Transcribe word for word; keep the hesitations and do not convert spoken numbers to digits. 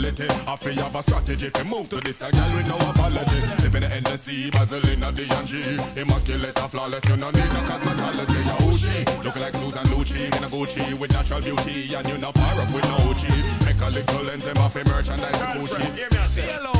quality. I feel you have a strategy to move to this a girl with no apology. Living in the sea, Basilina, D and G. Immaculate and flawless, you no need no cosmetology. Yeah, who she? Looking like Susan Lucci in a Gucci with natural beauty, and you no power up with no G. Make a little lens, them off a merchandise with Gucci. Say hello